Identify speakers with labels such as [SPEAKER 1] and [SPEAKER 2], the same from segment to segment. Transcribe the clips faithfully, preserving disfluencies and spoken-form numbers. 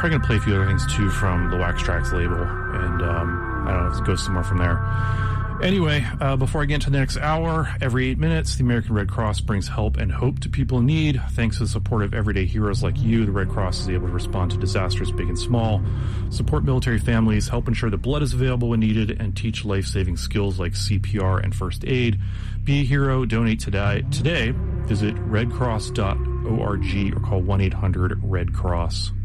[SPEAKER 1] probably going to play a few other things too from the Wax Trax label, and um, I don't know, it goes somewhere from there. Anyway, uh, before I get into the next hour, every eight minutes, the American Red Cross brings help and hope to people in need. Thanks to the support of everyday heroes like you, the Red Cross is able to respond to disasters big and small, support military families, help ensure that blood is available when needed, and teach life-saving skills like C P R and first aid. Be a hero, donate today. Today, visit red cross dot org or call one eight hundred red cross.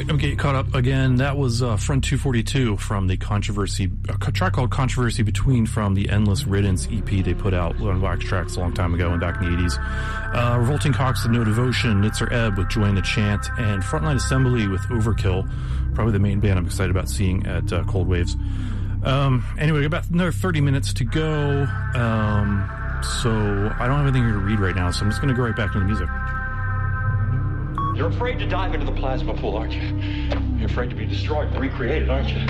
[SPEAKER 1] I'm getting caught up again. That was uh, Front two forty-two from the Controversy, a track called Controversy Between from the Endless Riddance E P they put out on Wax Trax a long time ago and back in the eighties. Uh, Revolting Cocks with No Devotion, Nitzer Ebb with Join the Chant, and Frontline Assembly with Overkill. Probably the main band I'm excited about seeing at uh, Cold Waves. Um, anyway, about another thirty minutes to go. Um, so I don't have anything here to read right now, so I'm just going to go right back into the music.
[SPEAKER 2] You're afraid to dive into the plasma pool, aren't you? You're afraid to be destroyed and recreated, aren't you?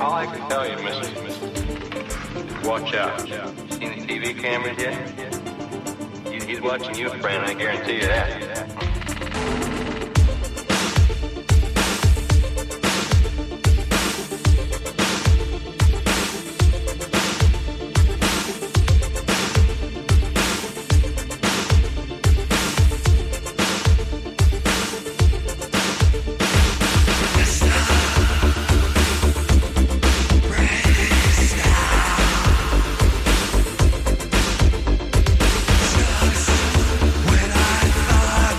[SPEAKER 3] All I can tell you, Missus Watch out. Seen the T V cameras yet? He's watching you, friend, I guarantee you that.
[SPEAKER 4] When I thought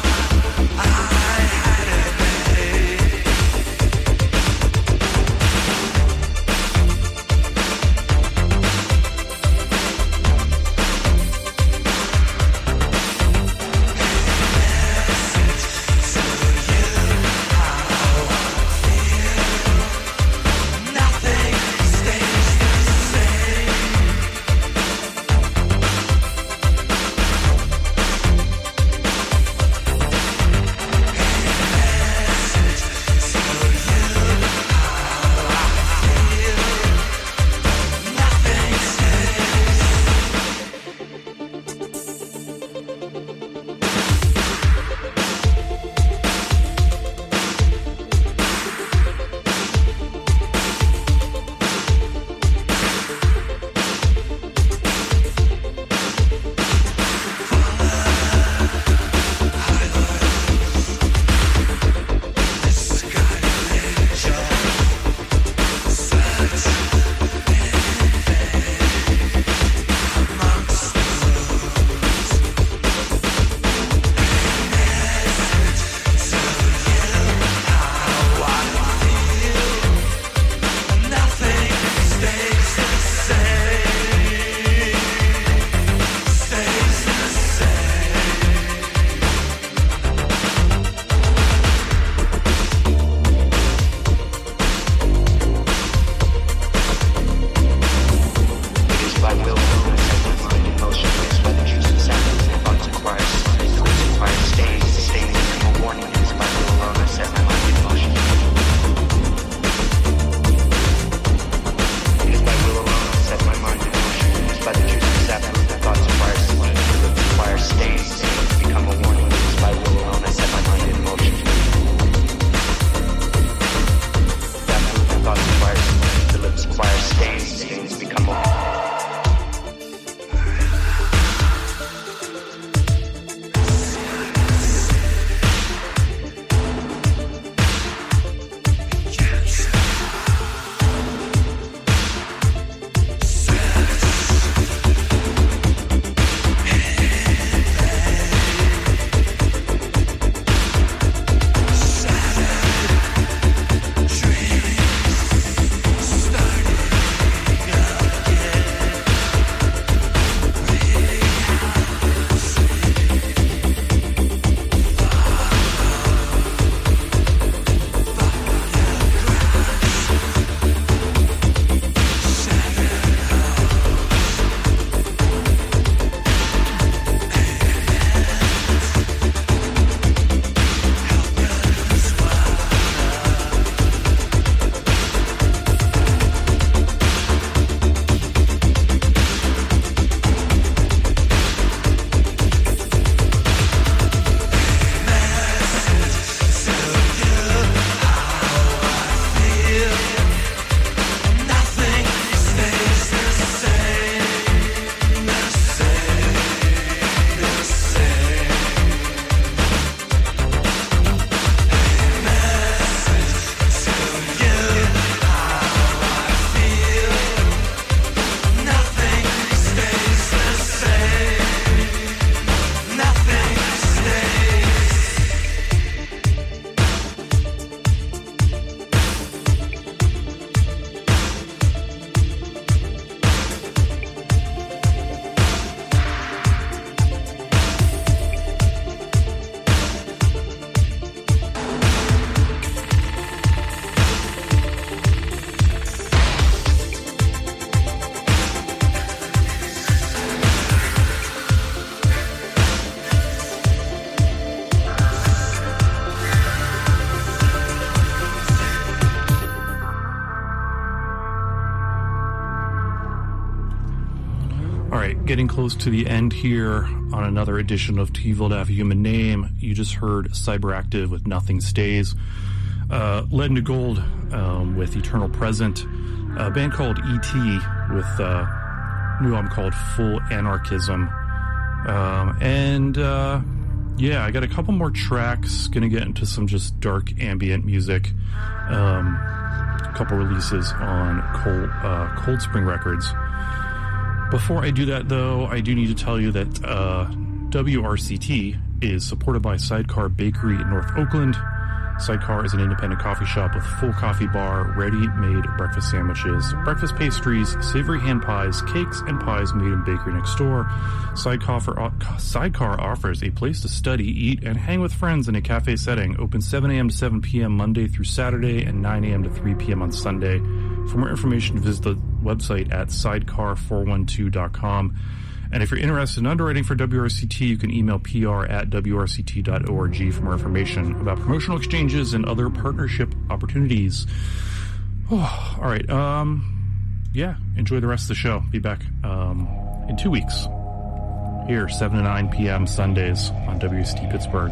[SPEAKER 1] All right, getting close to the end here on another edition of T V L D Have a Human Name. You just heard Cyberactive with Nothing Stays. Uh, Lead into Gold um, with Eternal Present. A band called E T with uh, a new album called Full Anarchism. Um, and uh, yeah, I got a couple more tracks. Gonna get into some just dark ambient music. Um, a couple releases on Cold, uh, Cold Spring Records. Before I do that, though, I do need to tell you that uh, W R C T is supported by Sidecar Bakery in North Oakland. Sidecar is an independent coffee shop with full coffee bar, ready-made breakfast sandwiches, breakfast pastries, savory hand pies, cakes, and pies made in bakery next door. Sidecar, Sidecar offers a place to study, eat, and hang with friends in a cafe setting. Open seven a.m. to seven p.m. Monday through Saturday and nine a.m. to three p.m. on Sunday. For more information, visit the website at sidecar four one two dot com. And if you're interested in underwriting for W R C T, you can email P R at W R C T dot org for more information about promotional exchanges and other partnership opportunities. Oh, all right. Um, yeah, enjoy the rest of the show. Be back um, in two weeks. Here, seven to nine p.m. Sundays on W R C T Pittsburgh.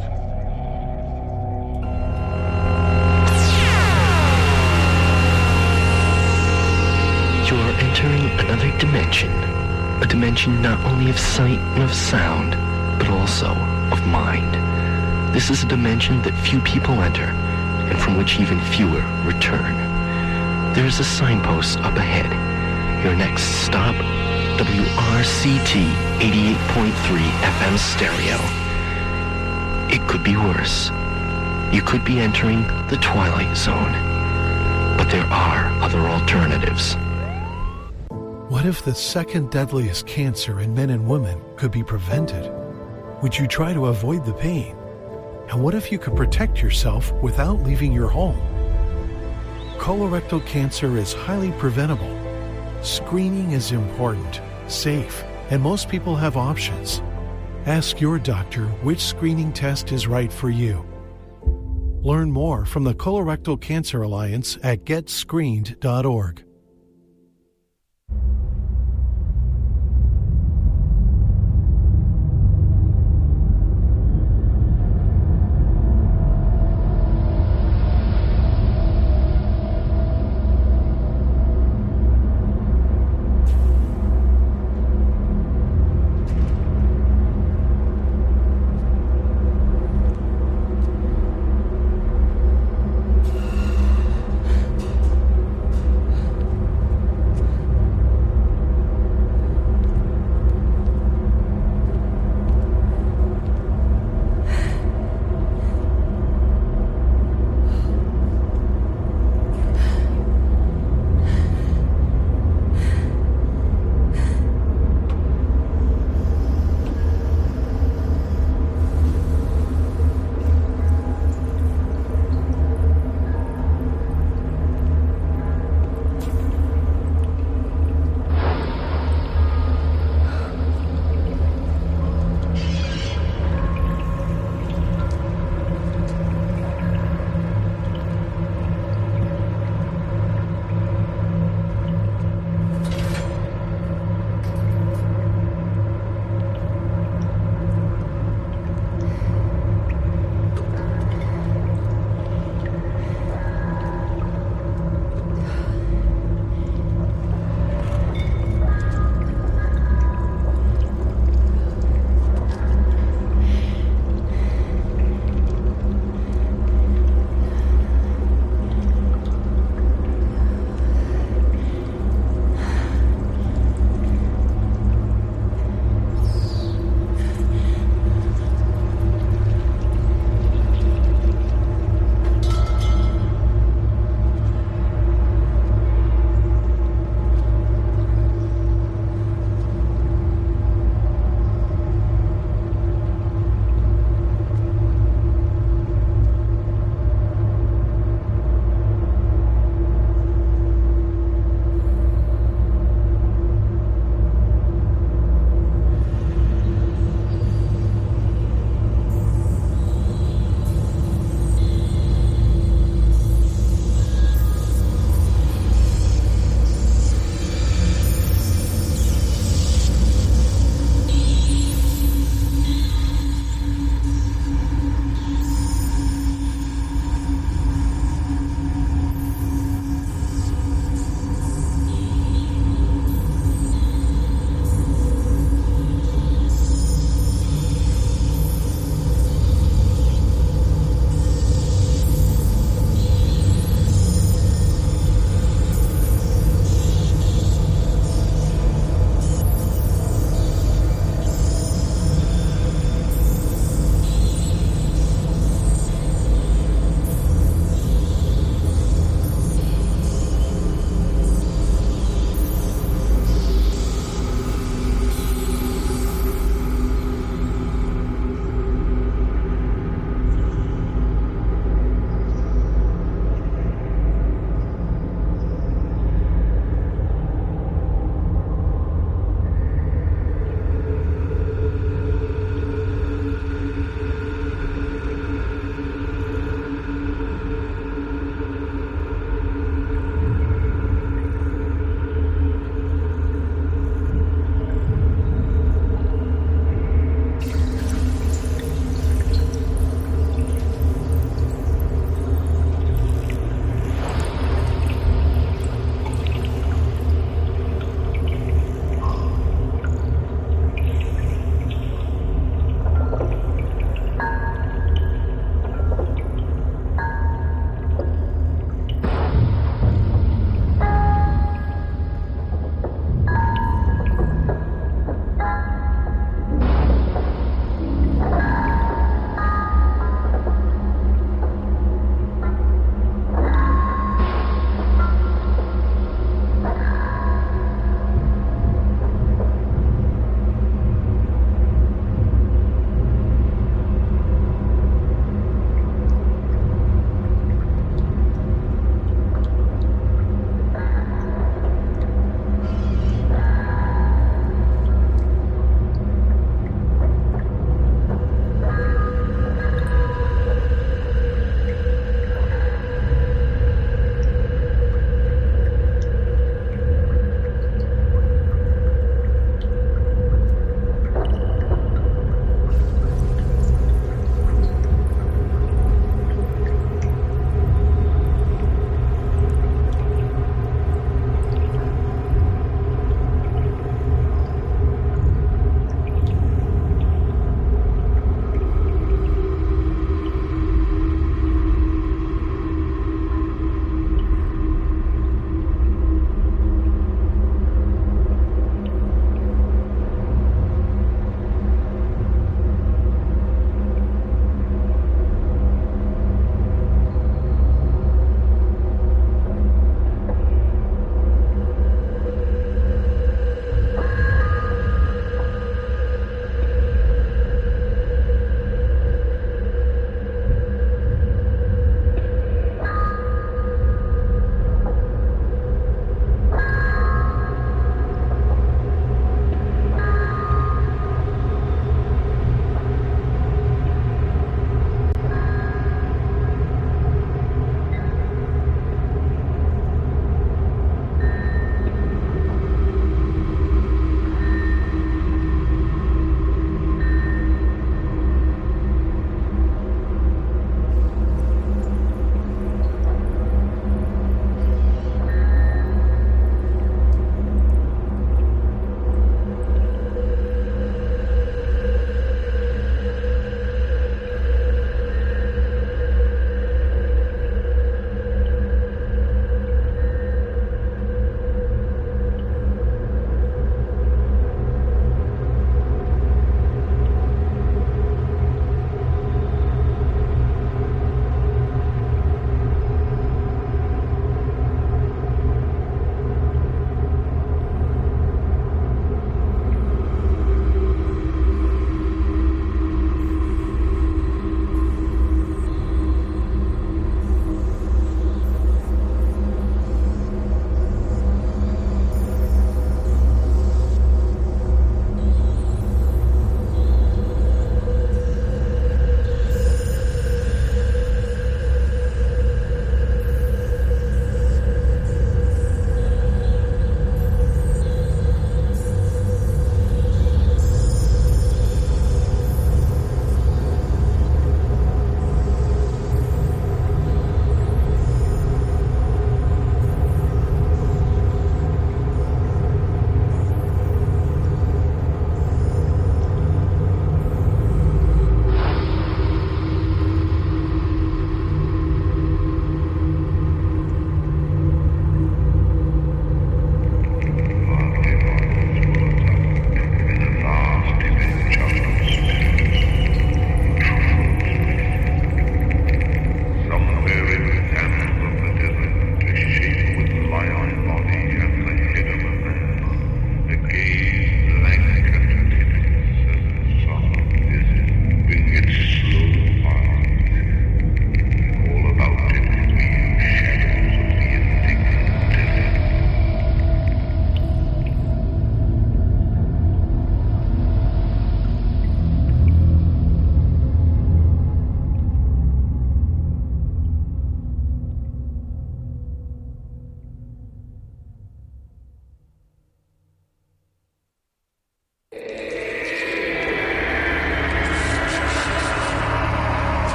[SPEAKER 4] You are entering another dimension. A dimension not only of sight and of sound, but also of mind. This is a dimension that few people enter, and from which even fewer return. There is a signpost up ahead. Your next stop, W R C T eighty-eight point three F M stereo. It could be worse. You could be entering the Twilight Zone. But there are other alternatives.
[SPEAKER 5] What if the second deadliest cancer in men and women could be prevented? Would you try to avoid the pain? And what if you could protect yourself without leaving your home? Colorectal cancer is highly preventable. Screening is important, safe, and most people have options. Ask your doctor which screening test is right for you. Learn more from the Colorectal Cancer Alliance at get screened dot org.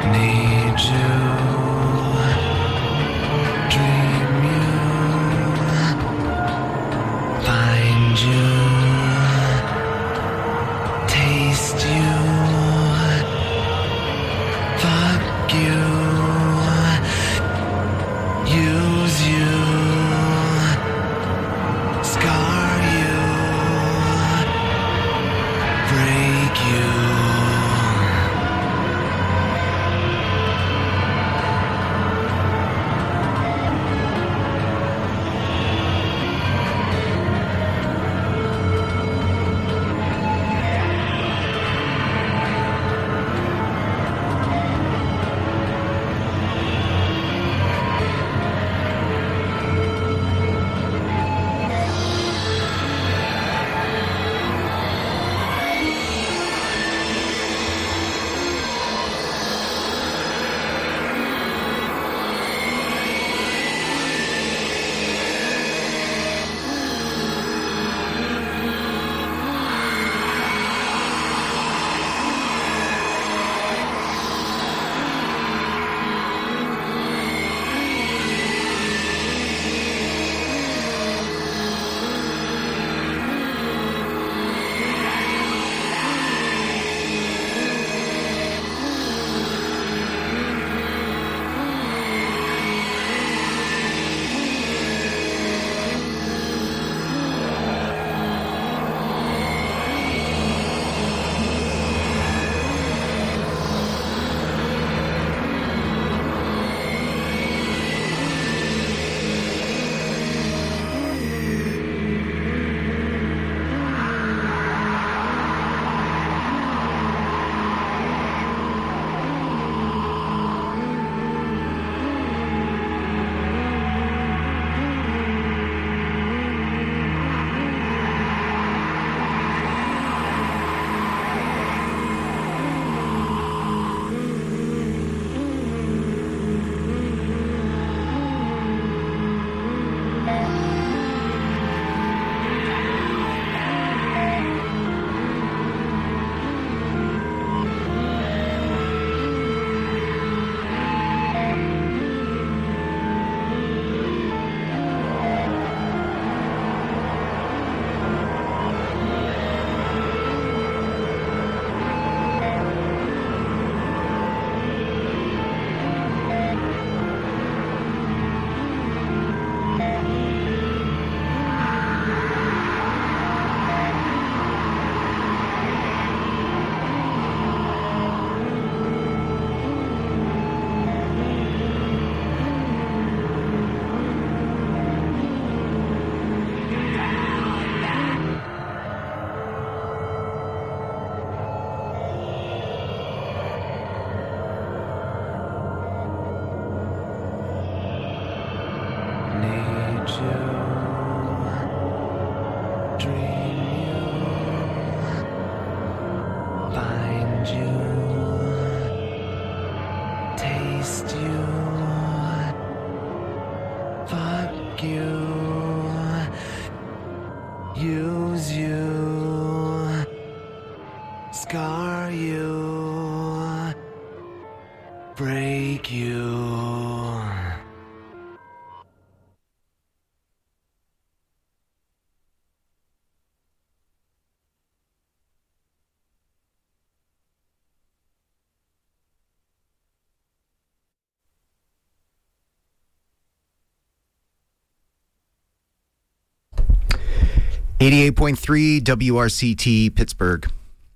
[SPEAKER 6] eighty-eight point three W R C T Pittsburgh.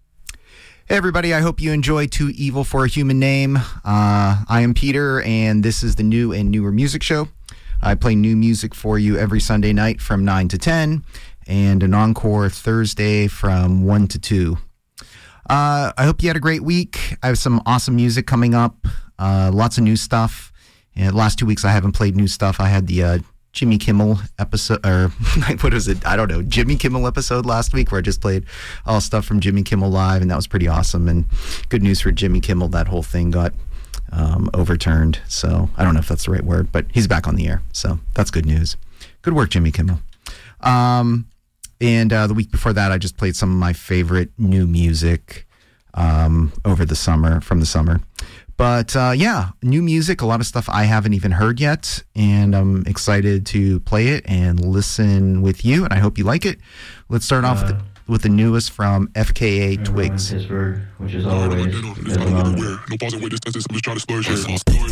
[SPEAKER 6] Hey everybody, I hope you enjoy Too Evil for a Human Name. Uh, I am Peter, and this is the New and Newer Music Show. I play new music for you every Sunday night from nine to ten, and an encore Thursday from one to two. Uh, I hope you had a great week. I have some awesome music coming up, uh, lots of new stuff. And the last two weeks I haven't played new stuff. I had the uh, Jimmy Kimmel episode, or what is it? I don't know. Jimmy Kimmel episode last week where I just played all stuff from Jimmy Kimmel Live, and that was pretty awesome. And good news for Jimmy Kimmel, that whole thing got um, overturned. So I don't know if that's the right word, but he's back on the air. So that's good news. Good work, Jimmy Kimmel. Um, and uh, the week before that, I just played some of my favorite new music um, over the summer, from the summer. But uh, yeah, new music, a lot of stuff I haven't even heard yet, and I'm excited to play it and listen with you, and I hope you like it. Let's start off with the, with the newest from F K A Twigs.
[SPEAKER 7] Pittsburgh, which is always,
[SPEAKER 8] no pausing with this, I'm just trying to splurge.